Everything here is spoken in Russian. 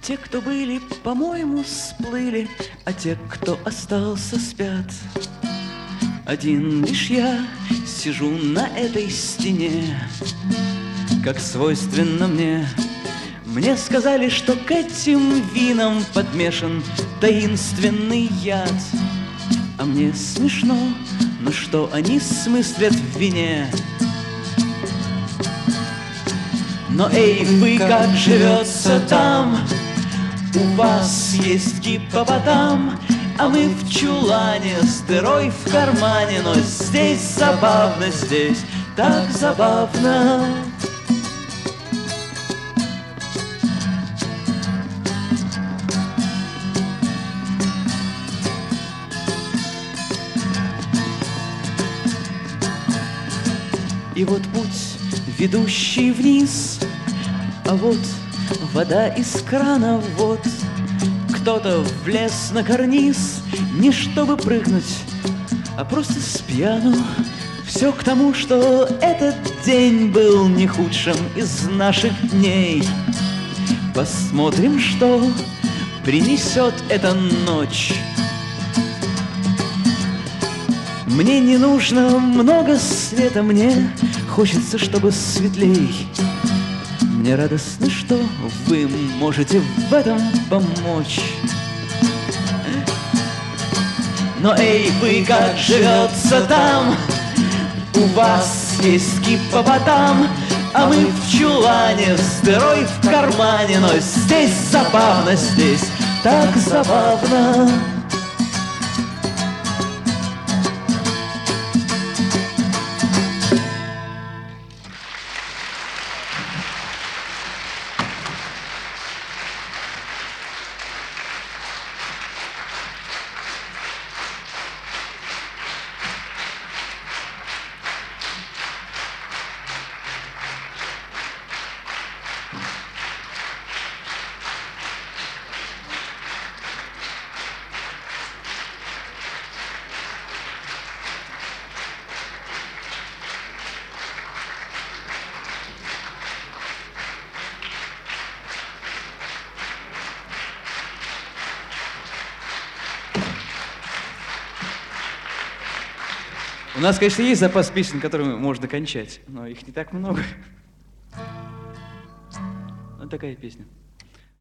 Те, кто были, по-моему, сплыли, а те, кто остался, спят. Один лишь я сижу на этой стене, как свойственно мне. Мне сказали, что к этим винам подмешан таинственный яд. А мне смешно, но что они смыслят в вине? Но эй, вы, как живется там? У вас есть гиппопотам, а мы в чулане с дырой в кармане. Но здесь забавно, здесь так забавно. И вот путь, ведущий вниз, а вот вода из крана, вот кто-то влез на карниз, не чтобы прыгнуть, а просто с пьяну. Все к тому, что этот день был не худшим из наших дней. Посмотрим, что принесет эта ночь. Мне не нужно много света, мне хочется, чтобы светлей. Мне радостно, что вы можете в этом помочь. Но эй, вы, как живется там? У вас есть гиппопотам, а мы в чулане с дырой в кармане. Но здесь забавно, здесь так забавно. У нас, конечно, есть запас песен, которыми можно кончать, но их не так много. Вот такая песня.